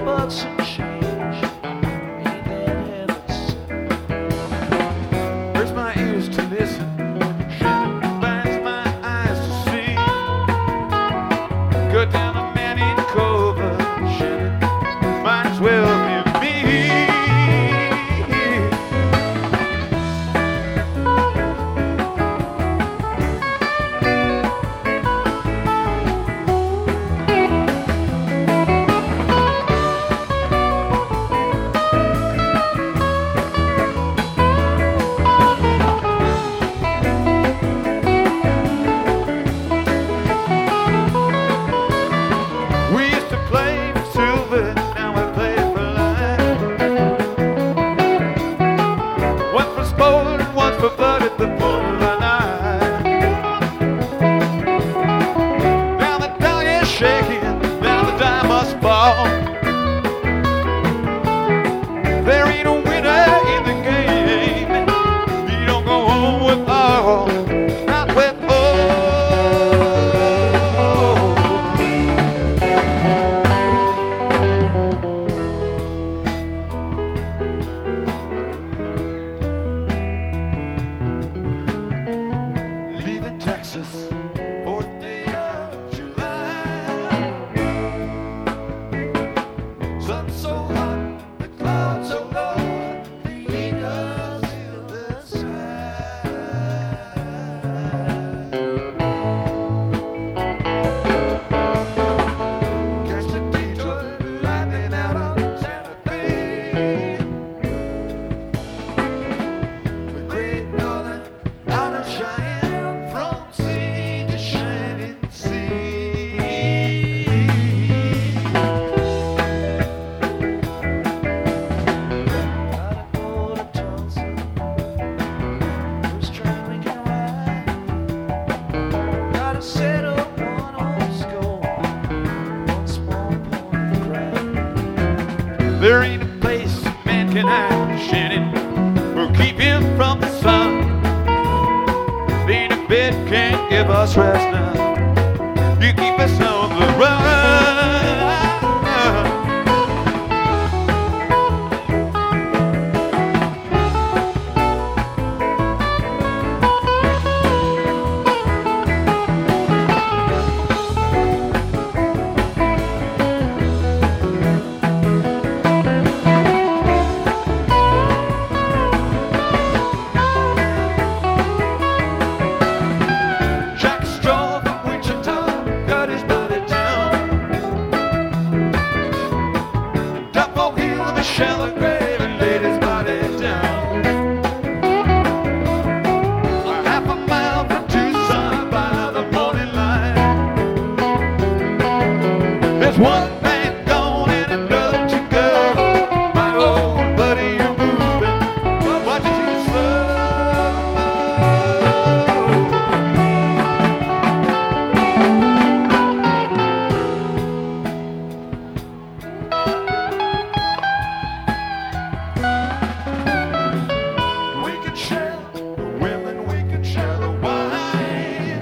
but some change ain't that heaven sent. Hurts my ears to listen, binds my eyes to see. Go down a man in cover, might as well be me. We used to play for silver, now we play for life. One for sport and one for blood at the point of the knife. Now the die is shaking, now the die must fall. There ain't a winner in the game. You don't go home with all, not with all. Leaving Texas, 4th day of July. Sun so hot, the clouds so low, the eagles in the sky. Catch the Detroit lightning out on Santa Fe. The Great Northern out of Cheyenne, from sea to shining sea. Gotta go to Tulsa, first train we can ride. Gotta settle one old score, one small point of pride. There ain't a place a man can hide, Shannon, or keep him from the sun. Ain't a bed can't give us rest now. You keep us on the run. Jack Straw from Wichita got his body down. Dumbo Hill with a shallow grave and laid his body down. A half a mile from Tucson by the morning light. There's one man gone and another to go. My old buddy, you're moving, but watch it too slow. We can share the women, we can share the wine.